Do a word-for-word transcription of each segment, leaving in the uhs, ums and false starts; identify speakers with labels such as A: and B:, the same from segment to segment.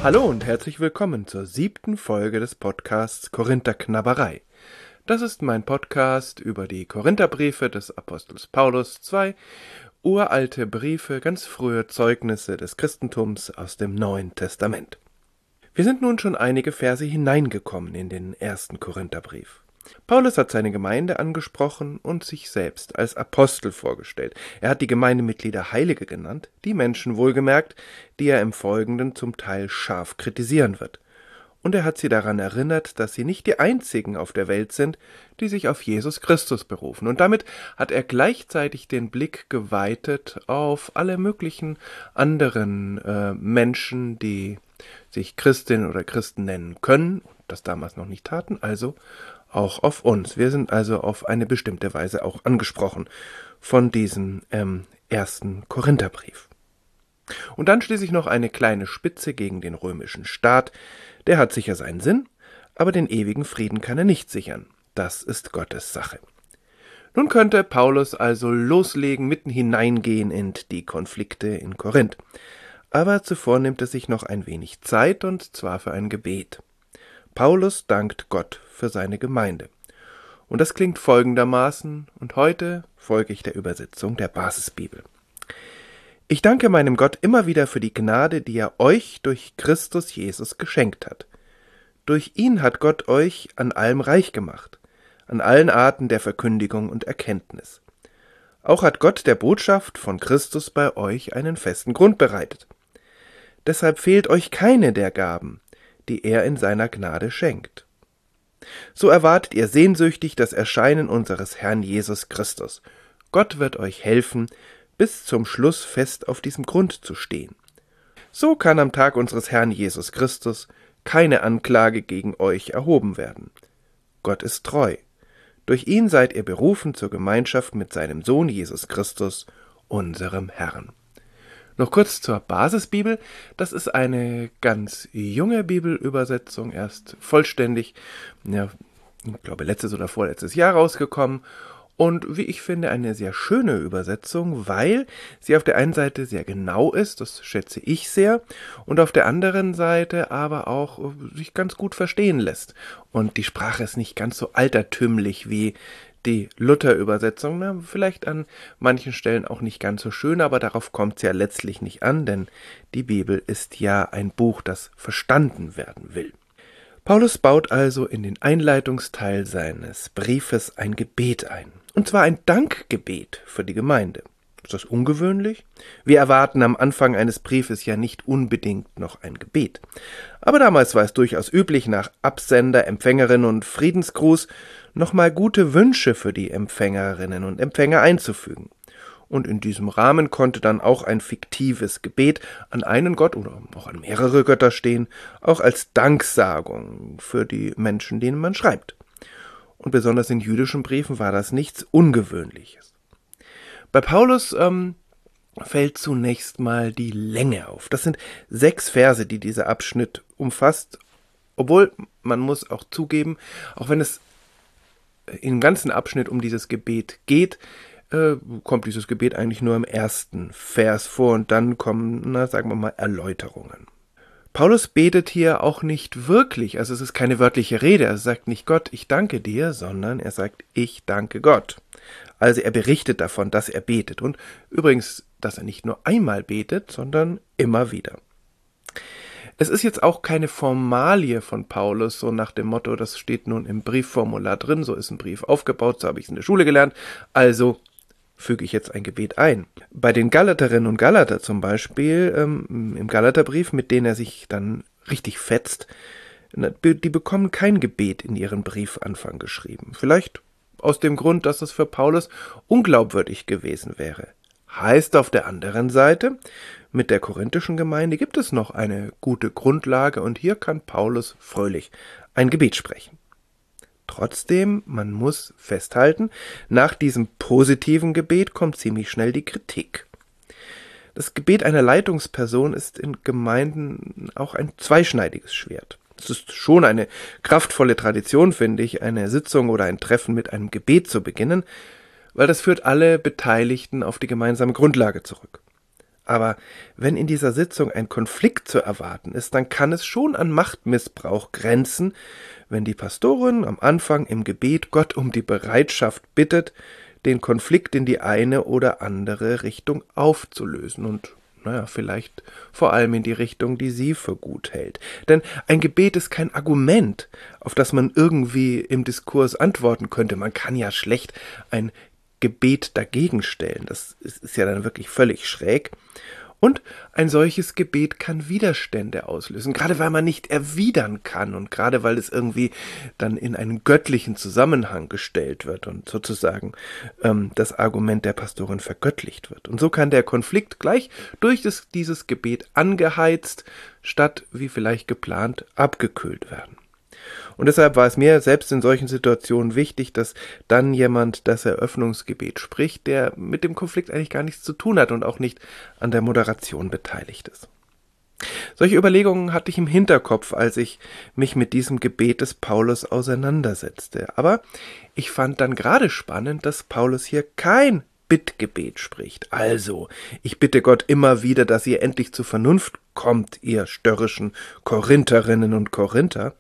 A: Hallo und herzlich willkommen zur siebten Folge des Podcasts Korintherknabberei. Das ist mein Podcast über die Korintherbriefe des Apostels Paulus, zwei uralte Briefe, ganz frühe Zeugnisse des Christentums aus dem Neuen Testament. Wir sind nun schon einige Verse hineingekommen in den ersten Korintherbrief. Paulus hat seine Gemeinde angesprochen und sich selbst als Apostel vorgestellt. Er hat die Gemeindemitglieder Heilige genannt, die Menschen wohlgemerkt, die er im Folgenden zum Teil scharf kritisieren wird. Und er hat sie daran erinnert, dass sie nicht die einzigen auf der Welt sind, die sich auf Jesus Christus berufen. Und damit hat er gleichzeitig den Blick geweitet auf alle möglichen anderen äh, Menschen, die sich Christin oder Christen nennen können und das damals noch nicht taten, also auch auf uns. Wir sind also auf eine bestimmte Weise auch angesprochen von diesem ähm, ersten Korintherbrief. Und dann schließlich noch eine kleine Spitze gegen den römischen Staat. Der hat sicher seinen Sinn, aber den ewigen Frieden kann er nicht sichern. Das ist Gottes Sache. Nun könnte Paulus also loslegen, mitten hineingehen in die Konflikte in Korinth. Aber zuvor nimmt er sich noch ein wenig Zeit, und zwar für ein Gebet. Paulus dankt Gott für seine Gemeinde. Und das klingt folgendermaßen, und heute folge ich der Übersetzung der Basisbibel. Ich danke meinem Gott immer wieder für die Gnade, die er euch durch Christus Jesus geschenkt hat. Durch ihn hat Gott euch an allem reich gemacht, an allen Arten der Verkündigung und Erkenntnis. Auch hat Gott der Botschaft von Christus bei euch einen festen Grund bereitet. Deshalb fehlt euch keine der Gaben, die er in seiner Gnade schenkt. So erwartet ihr sehnsüchtig das Erscheinen unseres Herrn Jesus Christus. Gott wird euch helfen, bis zum Schluss fest auf diesem Grund zu stehen. So kann am Tag unseres Herrn Jesus Christus keine Anklage gegen euch erhoben werden. Gott ist treu. Durch ihn seid ihr berufen zur Gemeinschaft mit seinem Sohn Jesus Christus, unserem Herrn. Noch kurz zur Basisbibel. Das ist eine ganz junge Bibelübersetzung, erst vollständig, ja, ich glaube letztes oder vorletztes Jahr rausgekommen. Und wie ich finde, eine sehr schöne Übersetzung, weil sie auf der einen Seite sehr genau ist, das schätze ich sehr, und auf der anderen Seite aber auch sich ganz gut verstehen lässt. Und die Sprache ist nicht ganz so altertümlich wie die Luther-Übersetzung, na, vielleicht an manchen Stellen auch nicht ganz so schön, aber darauf kommt es ja letztlich nicht an, denn die Bibel ist ja ein Buch, das verstanden werden will. Paulus baut also in den Einleitungsteil seines Briefes ein Gebet ein, und zwar ein Dankgebet für die Gemeinde. Ist das ungewöhnlich? Wir erwarten am Anfang eines Briefes ja nicht unbedingt noch ein Gebet. Aber damals war es durchaus üblich, nach Absender, Empfängerin und Friedensgruß nochmal gute Wünsche für die Empfängerinnen und Empfänger einzufügen. Und in diesem Rahmen konnte dann auch ein fiktives Gebet an einen Gott oder auch an mehrere Götter stehen, auch als Danksagung für die Menschen, denen man schreibt. Und besonders in jüdischen Briefen war das nichts Ungewöhnliches. Bei Paulus ähm, fällt zunächst mal die Länge auf. Das sind sechs Verse, die dieser Abschnitt umfasst, obwohl, man muss auch zugeben, auch wenn es im ganzen Abschnitt um dieses Gebet geht, äh, kommt dieses Gebet eigentlich nur im ersten Vers vor und dann kommen, na, sagen wir mal, Erläuterungen. Paulus betet hier auch nicht wirklich, also es ist keine wörtliche Rede, er sagt nicht Gott, ich danke dir, sondern er sagt, ich danke Gott. Also er berichtet davon, dass er betet und übrigens, dass er nicht nur einmal betet, sondern immer wieder. Es ist jetzt auch keine Formalie von Paulus, so nach dem Motto, das steht nun im Briefformular drin, so ist ein Brief aufgebaut, so habe ich es in der Schule gelernt, also füge ich jetzt ein Gebet ein. Bei den Galaterinnen und Galater zum Beispiel, ähm, im Galaterbrief, mit denen er sich dann richtig fetzt, die bekommen kein Gebet in ihren Briefanfang geschrieben. Vielleicht aus dem Grund, dass es für Paulus unglaubwürdig gewesen wäre. Heißt auf der anderen Seite, mit der korinthischen Gemeinde gibt es noch eine gute Grundlage und hier kann Paulus fröhlich ein Gebet sprechen. Trotzdem, man muss festhalten, nach diesem positiven Gebet kommt ziemlich schnell die Kritik. Das Gebet einer Leitungsperson ist in Gemeinden auch ein zweischneidiges Schwert. Es ist schon eine kraftvolle Tradition, finde ich, eine Sitzung oder ein Treffen mit einem Gebet zu beginnen, weil das führt alle Beteiligten auf die gemeinsame Grundlage zurück. Aber wenn in dieser Sitzung ein Konflikt zu erwarten ist, dann kann es schon an Machtmissbrauch grenzen, wenn die Pastorin am Anfang im Gebet Gott um die Bereitschaft bittet, den Konflikt in die eine oder andere Richtung aufzulösen und, naja, vielleicht vor allem in die Richtung, die sie für gut hält. Denn ein Gebet ist kein Argument, auf das man irgendwie im Diskurs antworten könnte. Man kann ja schlecht ein Gebet dagegen stellen. Das ist ja dann wirklich völlig schräg. Und ein solches Gebet kann Widerstände auslösen, gerade weil man nicht erwidern kann und gerade weil es irgendwie dann in einen göttlichen Zusammenhang gestellt wird und sozusagen ähm, das Argument der Pastorin vergöttlicht wird. Und so kann der Konflikt gleich durch das, dieses Gebet angeheizt, statt wie vielleicht geplant abgekühlt werden. Und deshalb war es mir selbst in solchen Situationen wichtig, dass dann jemand das Eröffnungsgebet spricht, der mit dem Konflikt eigentlich gar nichts zu tun hat und auch nicht an der Moderation beteiligt ist. Solche Überlegungen hatte ich im Hinterkopf, als ich mich mit diesem Gebet des Paulus auseinandersetzte. Aber ich fand dann gerade spannend, dass Paulus hier kein Bittgebet spricht. Also, ich bitte Gott immer wieder, dass ihr endlich zur Vernunft kommt, ihr störrischen Korintherinnen und Korinther.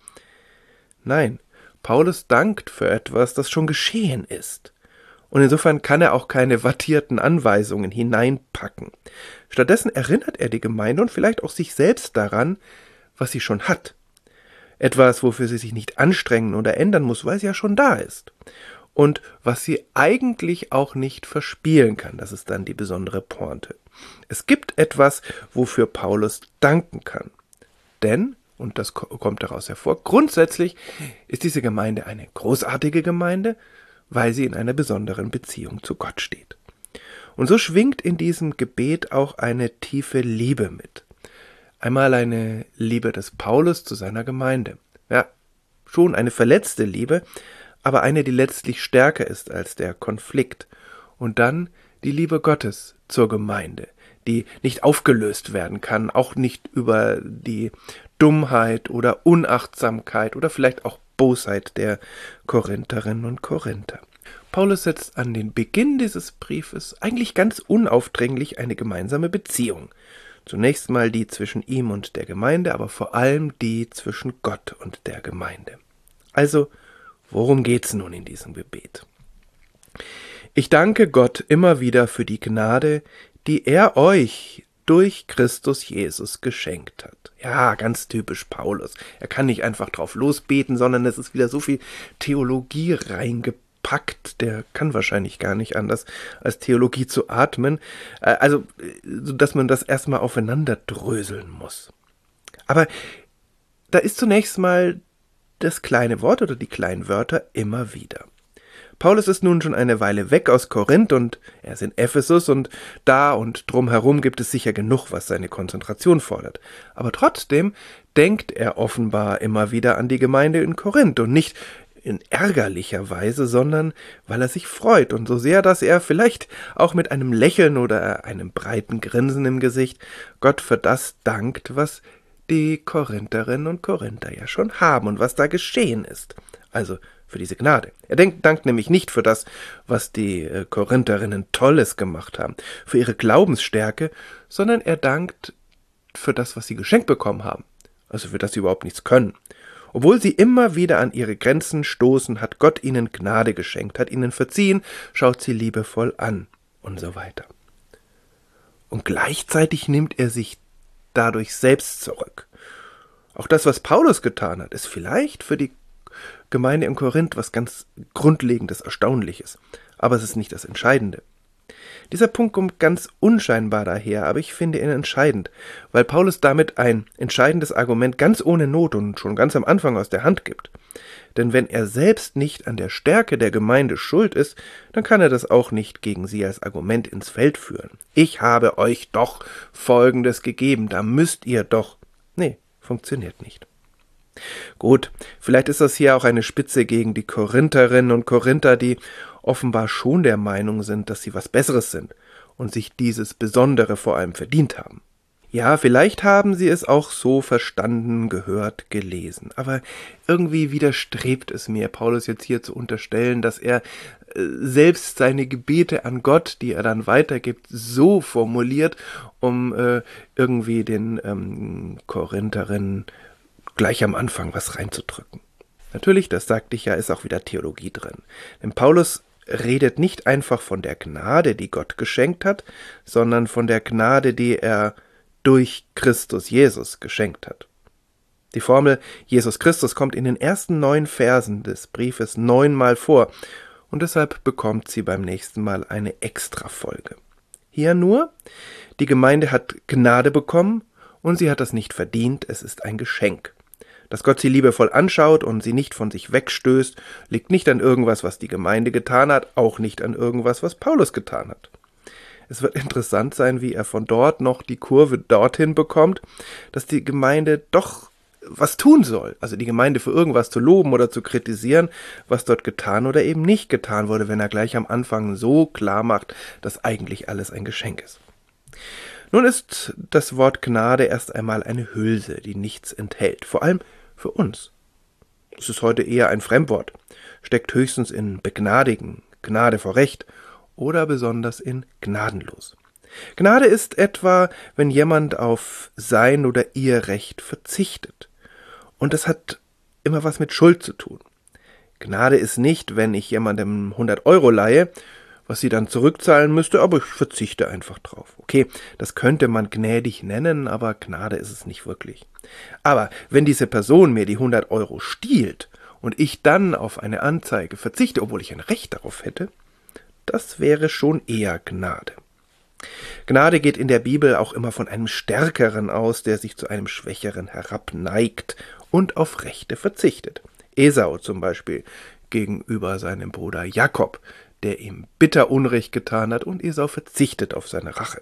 A: Nein, Paulus dankt für etwas, das schon geschehen ist. Und insofern kann er auch keine wattierten Anweisungen hineinpacken. Stattdessen erinnert er die Gemeinde und vielleicht auch sich selbst daran, was sie schon hat. Etwas, wofür sie sich nicht anstrengen oder ändern muss, weil es ja schon da ist. Und was sie eigentlich auch nicht verspielen kann. Das ist dann die besondere Pointe. Es gibt etwas, wofür Paulus danken kann. Denn und das kommt daraus hervor, grundsätzlich ist diese Gemeinde eine großartige Gemeinde, weil sie in einer besonderen Beziehung zu Gott steht. Und so schwingt in diesem Gebet auch eine tiefe Liebe mit. Einmal eine Liebe des Paulus zu seiner Gemeinde. Ja, schon eine verletzte Liebe, aber eine, die letztlich stärker ist als der Konflikt. Und dann die Liebe Gottes zur Gemeinde, die nicht aufgelöst werden kann, auch nicht über die Dummheit oder Unachtsamkeit oder vielleicht auch Bosheit der Korintherinnen und Korinther. Paulus setzt an den Beginn dieses Briefes eigentlich ganz unaufdringlich eine gemeinsame Beziehung. Zunächst mal die zwischen ihm und der Gemeinde, aber vor allem die zwischen Gott und der Gemeinde. Also, worum geht's nun in diesem Gebet? Ich danke Gott immer wieder für die Gnade, die er euch durch Christus Jesus geschenkt hat. Ja, ganz typisch Paulus. Er kann nicht einfach drauf losbeten, sondern es ist wieder so viel Theologie reingepackt. Der kann wahrscheinlich gar nicht anders, als Theologie zu atmen. Also, dass man das erstmal aufeinander dröseln muss. Aber da ist zunächst mal das kleine Wort oder die kleinen Wörter immer wieder. Paulus ist nun schon eine Weile weg aus Korinth und er ist in Ephesus und da und drumherum gibt es sicher genug, was seine Konzentration fordert. Aber trotzdem denkt er offenbar immer wieder an die Gemeinde in Korinth und nicht in ärgerlicher Weise, sondern weil er sich freut und so sehr, dass er vielleicht auch mit einem Lächeln oder einem breiten Grinsen im Gesicht Gott für das dankt, was die Korintherinnen und Korinther ja schon haben und was da geschehen ist. Also für diese Gnade. Er denkt, dankt nämlich nicht für das, was die äh, Korintherinnen Tolles gemacht haben, für ihre Glaubensstärke, sondern er dankt für das, was sie geschenkt bekommen haben, also für das sie überhaupt nichts können. Obwohl sie immer wieder an ihre Grenzen stoßen, hat Gott ihnen Gnade geschenkt, hat ihnen verziehen, schaut sie liebevoll an und so weiter. Und gleichzeitig nimmt er sich dadurch selbst zurück. Auch das, was Paulus getan hat, ist vielleicht für die Gemeinde in Korinth was ganz Grundlegendes, Erstaunliches. Aber es ist nicht das Entscheidende. Dieser Punkt kommt ganz unscheinbar daher, aber ich finde ihn entscheidend, weil Paulus damit ein entscheidendes Argument ganz ohne Not und schon ganz am Anfang aus der Hand gibt. Denn wenn er selbst nicht an der Stärke der Gemeinde schuld ist, dann kann er das auch nicht gegen sie als Argument ins Feld führen. Ich habe euch doch Folgendes gegeben, da müsst ihr doch. Nee, funktioniert nicht. Gut, vielleicht ist das hier auch eine Spitze gegen die Korintherinnen und Korinther, die offenbar schon der Meinung sind, dass sie was Besseres sind und sich dieses Besondere vor allem verdient haben. Ja, vielleicht haben sie es auch so verstanden, gehört, gelesen, aber irgendwie widerstrebt es mir, Paulus jetzt hier zu unterstellen, dass er selbst seine Gebete an Gott, die er dann weitergibt, so formuliert, um äh, irgendwie den ähm, Korintherinnen gleich am Anfang was reinzudrücken. Natürlich, das sagte ich ja, ist auch wieder Theologie drin. Denn Paulus redet nicht einfach von der Gnade, die Gott geschenkt hat, sondern von der Gnade, die er durch Christus Jesus geschenkt hat. Die Formel Jesus Christus kommt in den ersten neun Versen des Briefes neunmal vor und deshalb bekommt sie beim nächsten Mal eine Extrafolge. Hier nur, die Gemeinde hat Gnade bekommen und sie hat das nicht verdient, es ist ein Geschenk. Dass Gott sie liebevoll anschaut und sie nicht von sich wegstößt, liegt nicht an irgendwas, was die Gemeinde getan hat, auch nicht an irgendwas, was Paulus getan hat. Es wird interessant sein, wie er von dort noch die Kurve dorthin bekommt, dass die Gemeinde doch was tun soll. Also die Gemeinde für irgendwas zu loben oder zu kritisieren, was dort getan oder eben nicht getan wurde, wenn er gleich am Anfang so klar macht, dass eigentlich alles ein Geschenk ist. Nun ist das Wort Gnade erst einmal eine Hülse, die nichts enthält, vor allem für uns. Es ist heute eher ein Fremdwort, steckt höchstens in begnadigen, Gnade vor Recht oder besonders in gnadenlos. Gnade ist etwa, wenn jemand auf sein oder ihr Recht verzichtet. Und das hat immer was mit Schuld zu tun. Gnade ist nicht, wenn ich jemandem hundert Euro leihe, was sie dann zurückzahlen müsste, aber ich verzichte einfach drauf. Okay, das könnte man gnädig nennen, aber Gnade ist es nicht wirklich. Aber wenn diese Person mir die hundert Euro stiehlt und ich dann auf eine Anzeige verzichte, obwohl ich ein Recht darauf hätte, das wäre schon eher Gnade. Gnade geht in der Bibel auch immer von einem Stärkeren aus, der sich zu einem Schwächeren herabneigt und auf Rechte verzichtet. Esau zum Beispiel gegenüber seinem Bruder Jakob, der ihm bitter Unrecht getan hat, und Esau verzichtet auf seine Rache.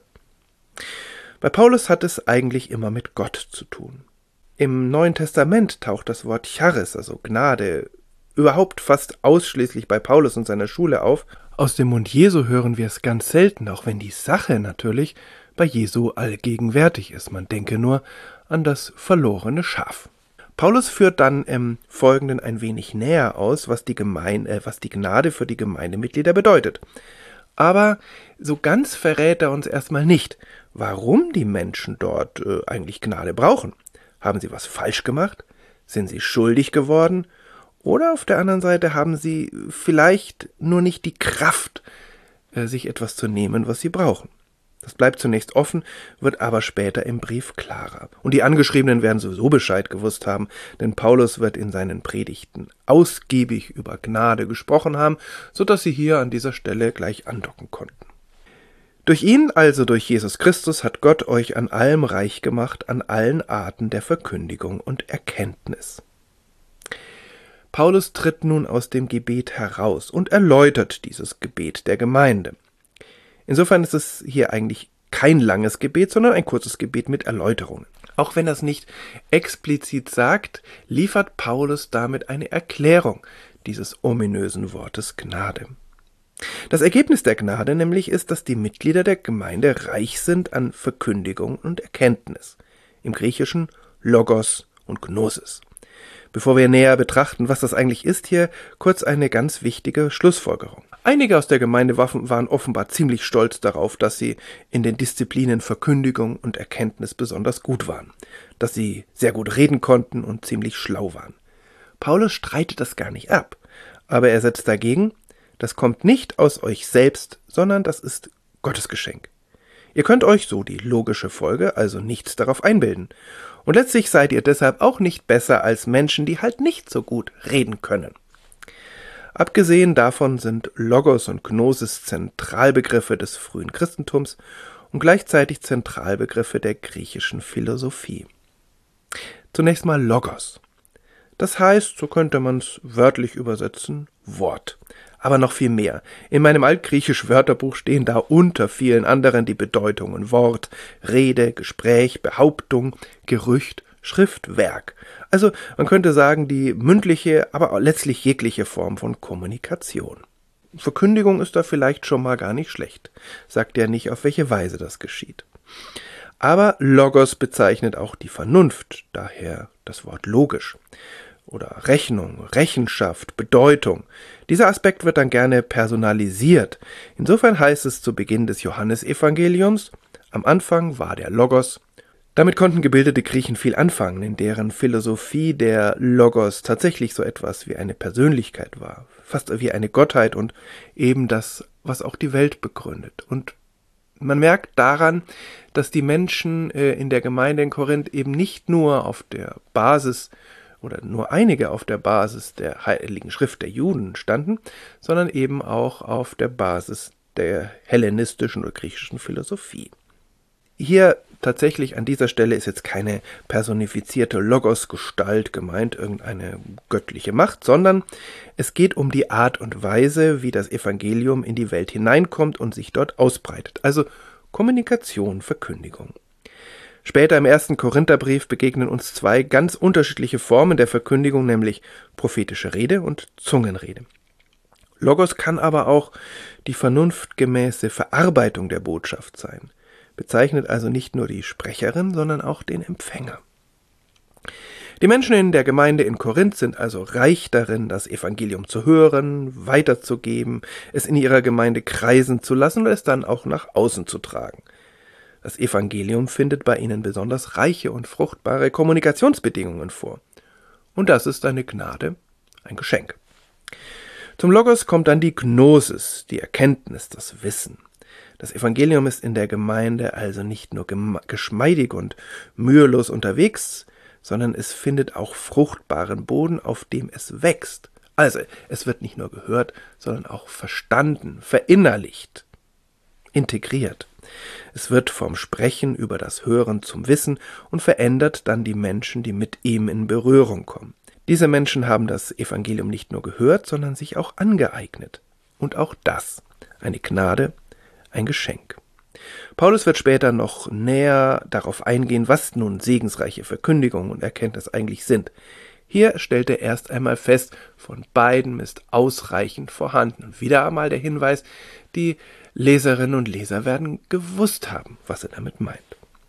A: Bei Paulus hat es eigentlich immer mit Gott zu tun. Im Neuen Testament taucht das Wort Charis, also Gnade, überhaupt fast ausschließlich bei Paulus und seiner Schule auf. Aus dem Mund Jesu hören wir es ganz selten, auch wenn die Sache natürlich bei Jesu allgegenwärtig ist. Man denke nur an das verlorene Schaf. Paulus führt dann im Folgenden ein wenig näher aus, was die, Gemeinde, äh, was die Gnade für die Gemeindemitglieder bedeutet. Aber so ganz verrät er uns erstmal nicht, warum die Menschen dort äh, eigentlich Gnade brauchen. Haben sie was falsch gemacht? Sind sie schuldig geworden? Oder auf der anderen Seite haben sie vielleicht nur nicht die Kraft, äh, sich etwas zu nehmen, was sie brauchen. Das bleibt zunächst offen, wird aber später im Brief klarer. Und die Angeschriebenen werden sowieso Bescheid gewusst haben, denn Paulus wird in seinen Predigten ausgiebig über Gnade gesprochen haben, sodass sie hier an dieser Stelle gleich andocken konnten. Durch ihn, also durch Jesus Christus, hat Gott euch an allem reich gemacht, an allen Arten der Verkündigung und Erkenntnis. Paulus tritt nun aus dem Gebet heraus und erläutert dieses Gebet der Gemeinde. Insofern ist es hier eigentlich kein langes Gebet, sondern ein kurzes Gebet mit Erläuterungen. Auch wenn er es nicht explizit sagt, liefert Paulus damit eine Erklärung dieses ominösen Wortes Gnade. Das Ergebnis der Gnade nämlich ist, dass die Mitglieder der Gemeinde reich sind an Verkündigung und Erkenntnis. Im Griechischen Logos und Gnosis. Bevor wir näher betrachten, was das eigentlich ist, hier kurz eine ganz wichtige Schlussfolgerung. Einige aus der Gemeinde waren offenbar ziemlich stolz darauf, dass sie in den Disziplinen Verkündigung und Erkenntnis besonders gut waren, dass sie sehr gut reden konnten und ziemlich schlau waren. Paulus streitet das gar nicht ab, aber er setzt dagegen, das kommt nicht aus euch selbst, sondern das ist Gottes Geschenk. Ihr könnt euch, so die logische Folge, also nichts darauf einbilden. Und letztlich seid ihr deshalb auch nicht besser als Menschen, die halt nicht so gut reden können. Abgesehen davon sind Logos und Gnosis Zentralbegriffe des frühen Christentums und gleichzeitig Zentralbegriffe der griechischen Philosophie. Zunächst mal Logos. Das heißt, so könnte man es wörtlich übersetzen, Wort. Aber noch viel mehr. In meinem altgriechisch Wörterbuch stehen da unter vielen anderen die Bedeutungen Wort, Rede, Gespräch, Behauptung, Gerücht, Schrift, Werk. Also man könnte sagen, die mündliche, aber letztlich jegliche Form von Kommunikation. Verkündigung ist da vielleicht schon mal gar nicht schlecht. Sagt ja nicht, auf welche Weise das geschieht. Aber Logos bezeichnet auch die Vernunft, daher das Wort logisch. oder Rechnung, Rechenschaft, Bedeutung. Dieser Aspekt wird dann gerne personalisiert. Insofern heißt es zu Beginn des Johannesevangeliums: Am Anfang war der Logos. Damit konnten gebildete Griechen viel anfangen, in deren Philosophie der Logos tatsächlich so etwas wie eine Persönlichkeit war, fast wie eine Gottheit und eben das, was auch die Welt begründet. Und man merkt daran, dass die Menschen äh, in der Gemeinde in Korinth eben nicht nur auf der Basis oder nur einige auf der Basis der Heiligen Schrift der Juden standen, sondern eben auch auf der Basis der hellenistischen oder griechischen Philosophie. Hier tatsächlich an dieser Stelle ist jetzt keine personifizierte Logos-Gestalt gemeint, irgendeine göttliche Macht, sondern es geht um die Art und Weise, wie das Evangelium in die Welt hineinkommt und sich dort ausbreitet. Also Kommunikation, Verkündigung. Später im ersten Korintherbrief begegnen uns zwei ganz unterschiedliche Formen der Verkündigung, nämlich prophetische Rede und Zungenrede. Logos kann aber auch die vernunftgemäße Verarbeitung der Botschaft sein. Bezeichnet also nicht nur die Sprecherin, sondern auch den Empfänger. Die Menschen in der Gemeinde in Korinth sind also reich darin, das Evangelium zu hören, weiterzugeben, es in ihrer Gemeinde kreisen zu lassen und es dann auch nach außen zu tragen. Das Evangelium findet bei ihnen besonders reiche und fruchtbare Kommunikationsbedingungen vor. Und das ist eine Gnade, ein Geschenk. Zum Logos kommt dann die Gnosis, die Erkenntnis, das Wissen. Das Evangelium ist in der Gemeinde also nicht nur geschmeidig und mühelos unterwegs, sondern es findet auch fruchtbaren Boden, auf dem es wächst. Also, es wird nicht nur gehört, sondern auch verstanden, verinnerlicht, integriert. Es wird vom Sprechen über das Hören zum Wissen und verändert dann die Menschen, die mit ihm in Berührung kommen. Diese Menschen haben das Evangelium nicht nur gehört, sondern sich auch angeeignet. Und auch das, eine Gnade, ein Geschenk. Paulus wird später noch näher darauf eingehen, was nun segensreiche Verkündigung und Erkenntnis eigentlich sind. Hier stellt er erst einmal fest, von beiden ist ausreichend vorhanden. Und wieder einmal der Hinweis, die Leserinnen und Leser werden gewusst haben, was er damit meint.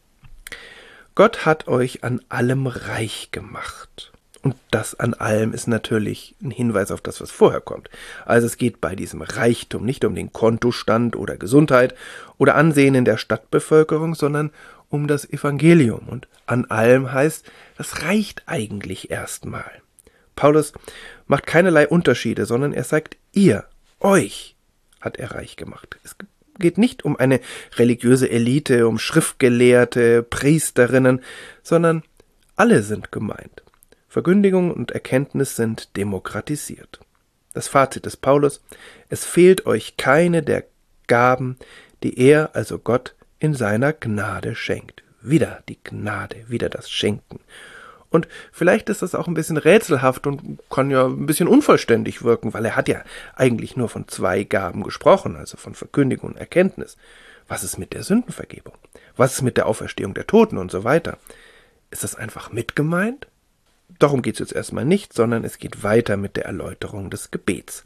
A: Gott hat euch an allem reich gemacht. Und das an allem ist natürlich ein Hinweis auf das, was vorher kommt. Also es geht bei diesem Reichtum nicht um den Kontostand oder Gesundheit oder Ansehen in der Stadtbevölkerung, sondern um das Evangelium. Und an allem heißt, das reicht eigentlich erstmal. Paulus macht keinerlei Unterschiede, sondern er sagt, ihr, euch hat er reich gemacht. Es geht nicht um eine religiöse Elite, um Schriftgelehrte, Priesterinnen, sondern alle sind gemeint. Verkündigung und Erkenntnis sind demokratisiert. Das Fazit des Paulus: Es fehlt euch keine der Gaben, die er, also Gott, in seiner Gnade schenkt. Wieder die Gnade, wieder das Schenken. Und vielleicht ist das auch ein bisschen rätselhaft und kann ja ein bisschen unvollständig wirken, weil er hat ja eigentlich nur von zwei Gaben gesprochen, also von Verkündigung und Erkenntnis. Was ist mit der Sündenvergebung? Was ist mit der Auferstehung der Toten und so weiter? Ist das einfach mit gemeint? Darum geht es jetzt erstmal nicht, sondern es geht weiter mit der Erläuterung des Gebets.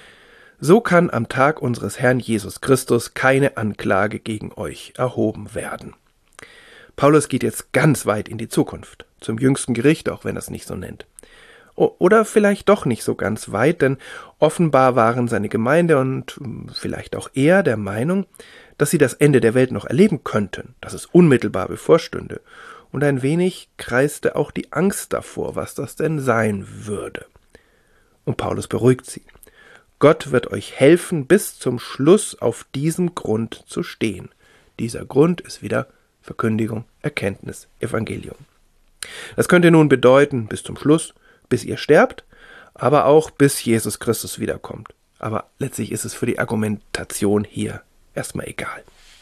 A: So kann am Tag unseres Herrn Jesus Christus keine Anklage gegen euch erhoben werden. Paulus geht jetzt ganz weit in die Zukunft, zum jüngsten Gericht, auch wenn er es nicht so nennt. Oder vielleicht doch nicht so ganz weit, denn offenbar waren seine Gemeinde und vielleicht auch er der Meinung, dass sie das Ende der Welt noch erleben könnten, dass es unmittelbar bevorstünde. Und ein wenig kreiste auch die Angst davor, was das denn sein würde. Und Paulus beruhigt sie. Gott wird euch helfen, bis zum Schluss auf diesem Grund zu stehen. Dieser Grund ist wieder Verkündigung, Erkenntnis, Evangelium. Das könnte nun bedeuten, bis zum Schluss, bis ihr sterbt, aber auch bis Jesus Christus wiederkommt. Aber letztlich ist es für die Argumentation hier erstmal egal.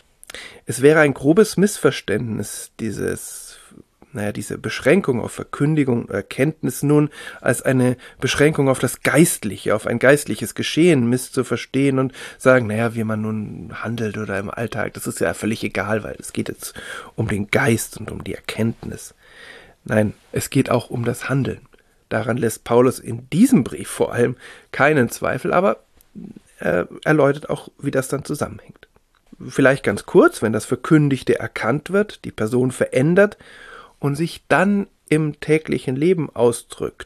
A: Es wäre ein grobes Missverständnis, dieses, naja, diese Beschränkung auf Verkündigung und Erkenntnis nun als eine Beschränkung auf das Geistliche, auf ein geistliches Geschehen misszuverstehen und sagen, naja, wie man nun handelt oder im Alltag, das ist ja völlig egal, weil es geht jetzt um den Geist und um die Erkenntnis. Nein, es geht auch um das Handeln. Daran lässt Paulus in diesem Brief vor allem keinen Zweifel, aber er erläutert auch, wie das dann zusammenhängt. Vielleicht ganz kurz, wenn das Verkündigte erkannt wird, die Person verändert und sich dann im täglichen Leben ausdrückt,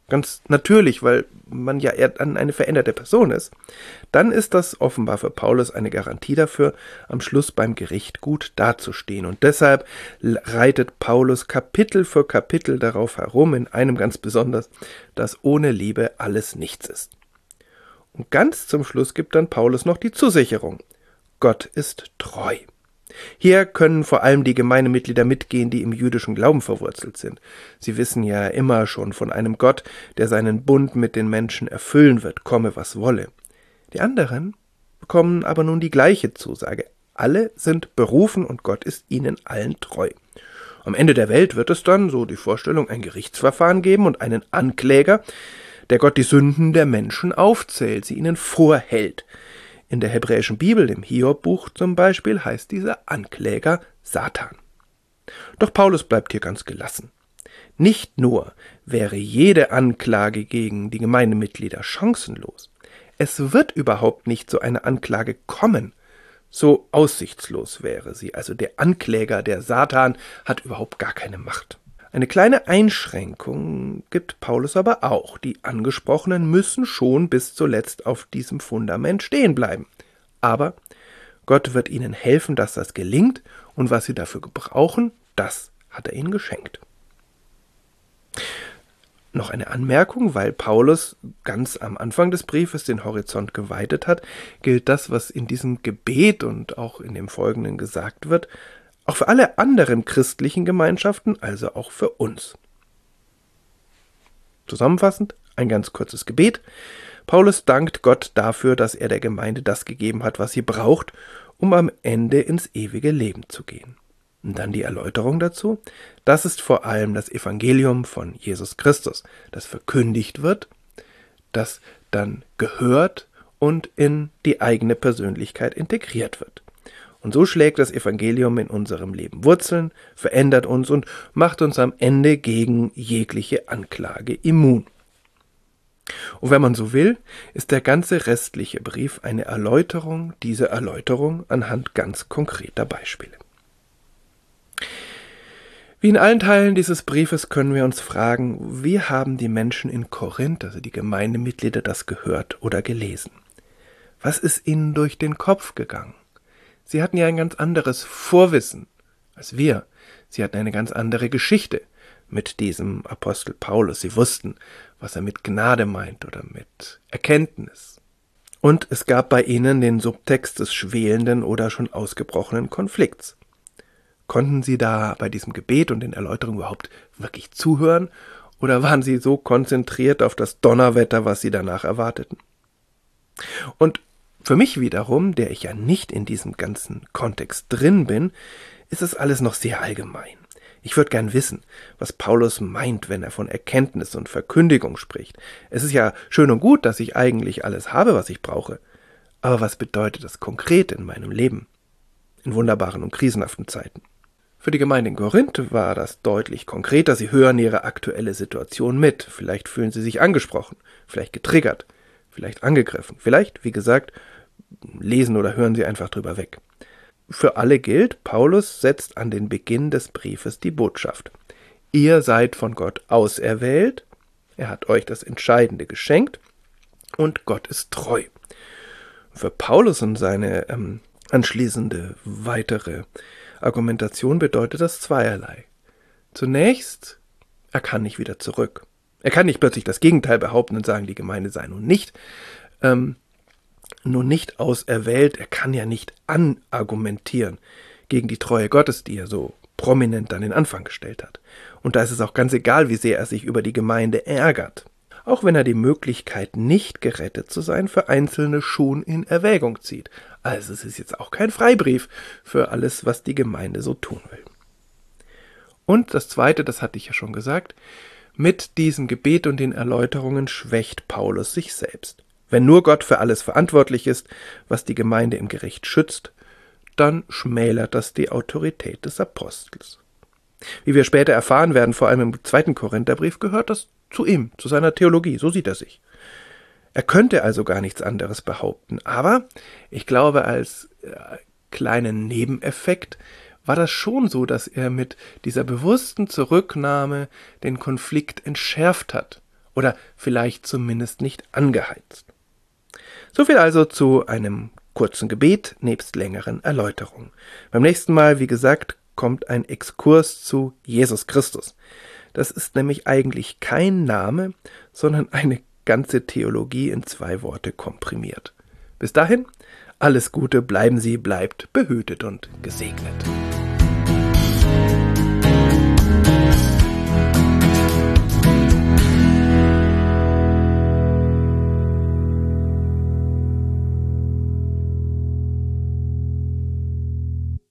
A: ganz natürlich, weil man ja eher dann eine veränderte Person ist, dann ist das offenbar für Paulus eine Garantie dafür, am Schluss beim Gericht gut dazustehen. Und deshalb reitet Paulus Kapitel für Kapitel darauf herum, in einem ganz besonders, dass ohne Liebe alles nichts ist. Und ganz zum Schluss gibt dann Paulus noch die Zusicherung: Gott ist treu. Hier können vor allem die Gemeindemitglieder mitgehen, die im jüdischen Glauben verwurzelt sind. Sie wissen ja immer schon von einem Gott, der seinen Bund mit den Menschen erfüllen wird, komme was wolle. Die anderen bekommen aber nun die gleiche Zusage. Alle sind berufen und Gott ist ihnen allen treu. Am Ende der Welt wird es dann, so die Vorstellung, ein Gerichtsverfahren geben und einen Ankläger, der Gott die Sünden der Menschen aufzählt, sie ihnen vorhält. In der hebräischen Bibel, im Hiob-Buch zum Beispiel, heißt dieser Ankläger Satan. Doch Paulus bleibt hier ganz gelassen. Nicht nur wäre jede Anklage gegen die Gemeindemitglieder chancenlos, es wird überhaupt nicht so eine Anklage kommen. So aussichtslos wäre sie. Also der Ankläger, der Satan, hat überhaupt gar keine Macht. Eine kleine Einschränkung gibt Paulus aber auch. Die Angesprochenen müssen schon bis zuletzt auf diesem Fundament stehen bleiben. Aber Gott wird ihnen helfen, dass das gelingt, und was sie dafür gebrauchen, das hat er ihnen geschenkt. Noch eine Anmerkung: Weil Paulus ganz am Anfang des Briefes den Horizont geweitet hat, gilt das, was in diesem Gebet und auch in dem Folgenden gesagt wird, auch für alle anderen christlichen Gemeinschaften, also auch für uns. Zusammenfassend ein ganz kurzes Gebet. Paulus dankt Gott dafür, dass er der Gemeinde das gegeben hat, was sie braucht, um am Ende ins ewige Leben zu gehen. Und dann die Erläuterung dazu: Das ist vor allem das Evangelium von Jesus Christus, das verkündigt wird, das dann gehört und in die eigene Persönlichkeit integriert wird. Und so schlägt das Evangelium in unserem Leben Wurzeln, verändert uns und macht uns am Ende gegen jegliche Anklage immun. Und wenn man so will, ist der ganze restliche Brief eine Erläuterung dieser Erläuterung anhand ganz konkreter Beispiele. Wie in allen Teilen dieses Briefes können wir uns fragen, wie haben die Menschen in Korinth, also die Gemeindemitglieder, das gehört oder gelesen? Was ist ihnen durch den Kopf gegangen? Sie hatten ja ein ganz anderes Vorwissen als wir. Sie hatten eine ganz andere Geschichte mit diesem Apostel Paulus. Sie wussten, was er mit Gnade meint oder mit Erkenntnis. Und es gab bei ihnen den Subtext des schwelenden oder schon ausgebrochenen Konflikts. Konnten sie da bei diesem Gebet und den Erläuterungen überhaupt wirklich zuhören? Oder waren sie so konzentriert auf das Donnerwetter, was sie danach erwarteten? Und für mich wiederum, der ich ja nicht in diesem ganzen Kontext drin bin, ist es alles noch sehr allgemein. Ich würde gern wissen, was Paulus meint, wenn er von Erkenntnis und Verkündigung spricht. Es ist ja schön und gut, dass ich eigentlich alles habe, was ich brauche. Aber was bedeutet das konkret in meinem Leben? In wunderbaren und krisenhaften Zeiten. Für die Gemeinde in Korinth war das deutlich konkreter. Sie hören ihre aktuelle Situation mit. Vielleicht fühlen sie sich angesprochen, vielleicht getriggert, vielleicht angegriffen. Vielleicht, wie gesagt, lesen oder hören sie einfach drüber weg. Für alle gilt, Paulus setzt an den Beginn des Briefes die Botschaft: Ihr seid von Gott auserwählt, er hat euch das Entscheidende geschenkt und Gott ist treu. Für Paulus und seine ähm, anschließende weitere Argumentation bedeutet das zweierlei. Zunächst, er kann nicht wieder zurück. Er kann nicht plötzlich das Gegenteil behaupten und sagen, die Gemeinde sei nun nicht ähm, nun nicht auserwählt. Er kann ja nicht anargumentieren gegen die Treue Gottes, die er so prominent an den Anfang gestellt hat. Und da ist es auch ganz egal, wie sehr er sich über die Gemeinde ärgert. Auch wenn er die Möglichkeit, nicht gerettet zu sein, für Einzelne schon in Erwägung zieht. Also es ist jetzt auch kein Freibrief für alles, was die Gemeinde so tun will. Und das Zweite, das hatte ich ja schon gesagt, mit diesem Gebet und den Erläuterungen schwächt Paulus sich selbst. Wenn nur Gott für alles verantwortlich ist, was die Gemeinde im Gericht schützt, dann schmälert das die Autorität des Apostels. Wie wir später erfahren werden, vor allem im zweiten Korintherbrief, gehört das zu ihm, zu seiner Theologie, so sieht er sich. Er könnte also gar nichts anderes behaupten, aber ich glaube, als äh, kleinen Nebeneffekt war das schon so, dass er mit dieser bewussten Zurücknahme den Konflikt entschärft hat oder vielleicht zumindest nicht angeheizt. Soviel also zu einem kurzen Gebet nebst längeren Erläuterungen. Beim nächsten Mal, wie gesagt, kommt ein Exkurs zu Jesus Christus. Das ist nämlich eigentlich kein Name, sondern eine ganze Theologie in zwei Worte komprimiert. Bis dahin, alles Gute, bleiben Sie, bleibt behütet und gesegnet.